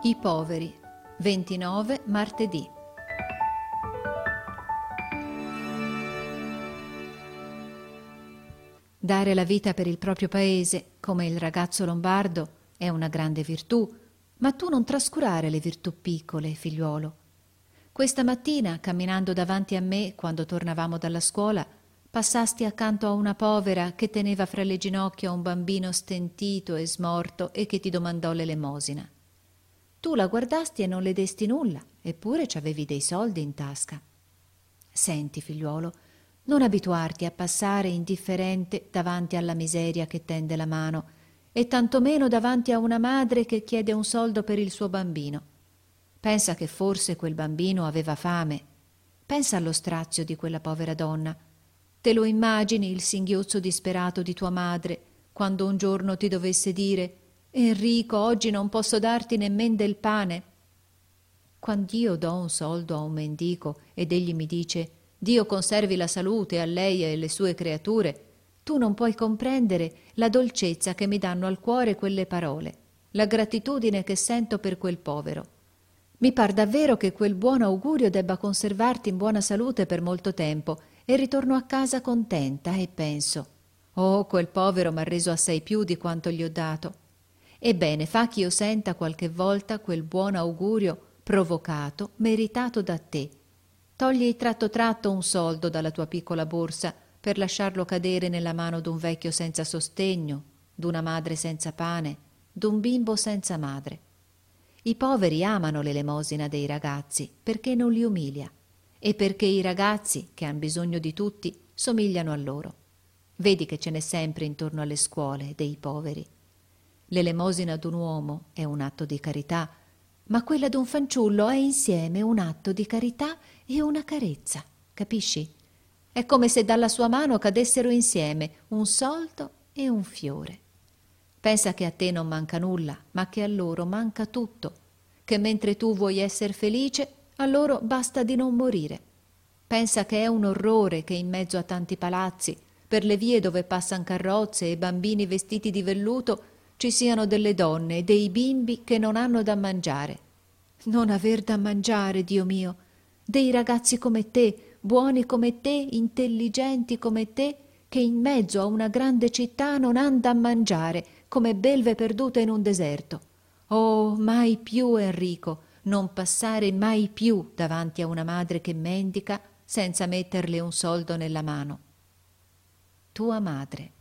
I poveri, 29 martedì. Dare la vita per il proprio paese, come il ragazzo lombardo, è una grande virtù, ma tu non trascurare le virtù piccole, figliuolo. Questa mattina, camminando davanti a me, quando tornavamo dalla scuola, passasti accanto a una povera che teneva fra le ginocchia un bambino stentito e smorto e che ti domandò l'elemosina. Tu la guardasti e non le desti nulla, eppure ci avevi dei soldi in tasca. Senti, figliuolo, non abituarti a passare indifferente davanti alla miseria che tende la mano, e tantomeno davanti a una madre che chiede un soldo per il suo bambino. Pensa che forse quel bambino aveva fame. Pensa allo strazio di quella povera donna. Te lo immagini il singhiozzo disperato di tua madre quando un giorno ti dovesse dire: Enrico, oggi non posso darti nemmen del pane. Quand'io do un soldo a un mendico ed egli mi dice: Dio conservi la salute a lei e alle sue creature, tu non puoi comprendere la dolcezza che mi danno al cuore quelle parole, la gratitudine che sento per quel povero. Mi par davvero che quel buon augurio debba conservarti in buona salute per molto tempo, e ritorno a casa contenta e penso: oh, quel povero m'ha reso assai più di quanto gli ho dato. Ebbene, fa ch'io senta qualche volta quel buon augurio provocato, meritato da te. Togli tratto tratto un soldo dalla tua piccola borsa per lasciarlo cadere nella mano d'un vecchio senza sostegno, d'una madre senza pane, d'un bimbo senza madre. I poveri amano l'elemosina dei ragazzi perché non li umilia, e perché i ragazzi, che han bisogno di tutti, somigliano a loro. Vedi che ce n'è sempre intorno alle scuole dei poveri. L'elemosina d'un uomo è un atto di carità, ma quella d'un fanciullo è insieme un atto di carità e una carezza, capisci? È come se dalla sua mano cadessero insieme un soldo e un fiore. Pensa che a te non manca nulla, ma che a loro manca tutto, che mentre tu vuoi essere felice, a loro basta di non morire. Pensa che è un orrore che in mezzo a tanti palazzi, per le vie dove passan carrozze e bambini vestiti di velluto, ci siano delle donne e dei bimbi che non hanno da mangiare. Non aver da mangiare, Dio mio, dei ragazzi come te, buoni come te, intelligenti come te, che in mezzo a una grande città non han da mangiare, come belve perdute in un deserto. Oh, mai più, Enrico, non passare mai più davanti a una madre che mendica senza metterle un soldo nella mano. Tua madre.